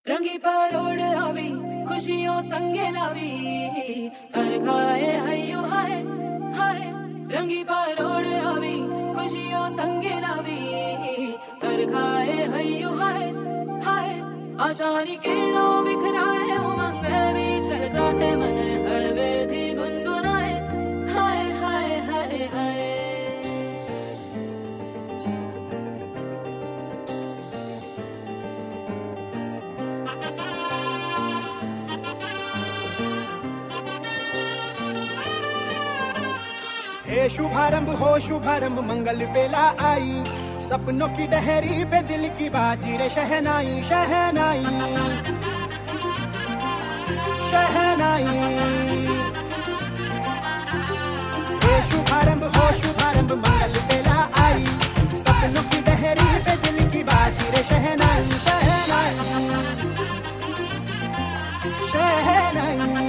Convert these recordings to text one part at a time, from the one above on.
रंगी परोड़ आवी खुशियों संगे लावी हर खाए हयो हाय हाय रंगी परोड़ आवी खुशियों संगे लावी हर खाए हयो हाय हाय आशानी किरणों बिखराए उमंग भी छलकाते मन हड़बे थी गुनगुनाए हाय हाय हाय हाय हे शुभारंभ हो शुभारंभ मंगल बेला आई सपनों की डहरी पे दिल की बाजी रे शहनाई शहनाई शहनाई हे शुभारंभ हो शुभारंभ मंगल बेला आई सपनों की डहरी पे दिल की बाजी रे शहनाई शहनाई शहनाई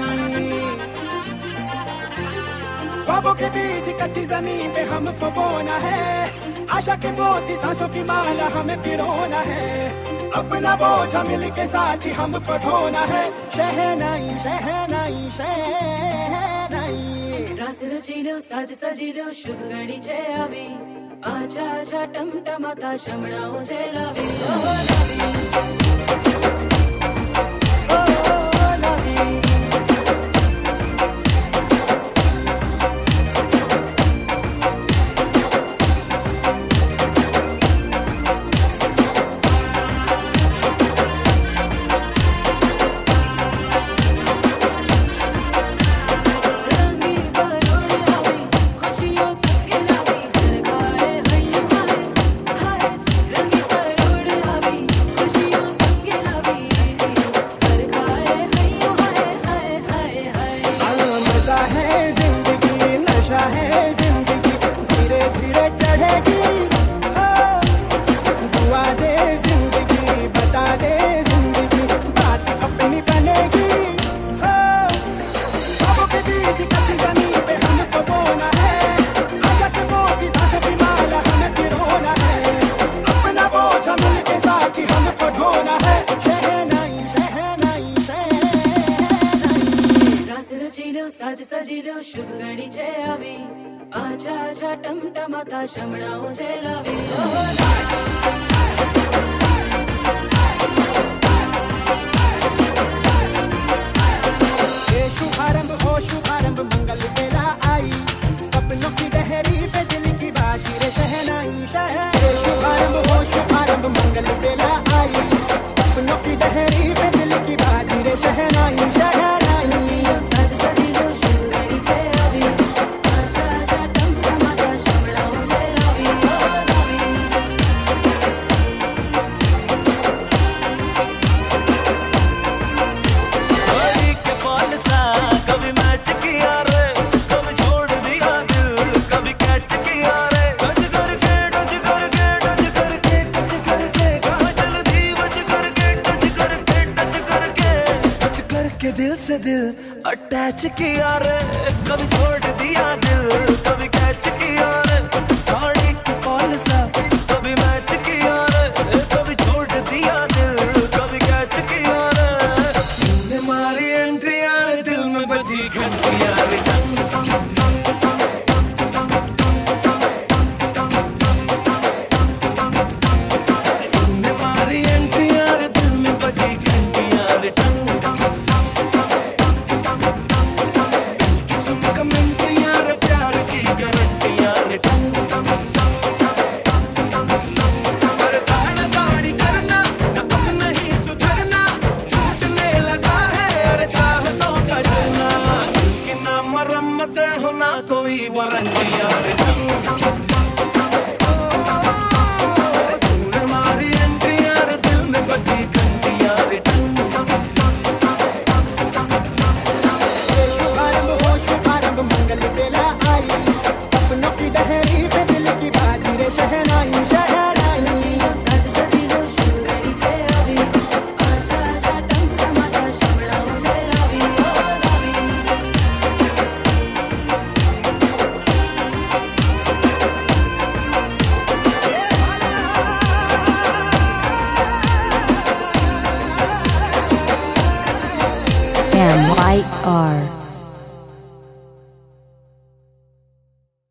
ख्वाबों के बीच कच्ची जमीन पे हमको बोना है आशा के मोती सांसों की माला हमें पिरोना है अपना बोझ मिल के साथ ही हमको ढोना है शहनाई शहनाई शहनाई रास रचिलो साज सजिलो शुभ घड़ी छे आवी आजा आजा टमटमाता शमणाओ छे लावी साज सजिलो शुभ घड़ी छे आवी आजा आजा टमटमाता शमणाओ छे लावी हे शुभारंभ हो शुभारंभ मंगल बेला आई सपनों की डहरी पे दिल की बाजी रे शहनाई शहनाई शुभारंभ हो शुभारंभ मंगल बेला आई सपनों की डहरी पे दिल की बाजी रे शहनाई शहनाई दिल से दिल अटैच किया रे कभी छोड़ दिया दिल कभी कैच किया रे साड़ी की फॉल सा कभी मैच किया रे कभी छोड़ दिया दिल कभी कैच किया रे तूने मारी एंट्री यार दिल में बजी घंटी यार तूने मारी एंट्री यार दिल में बजी घंटी यार कोई वारंटी यार तूने मारी एंट्री यार दिल में बजी घंटी यार MYR.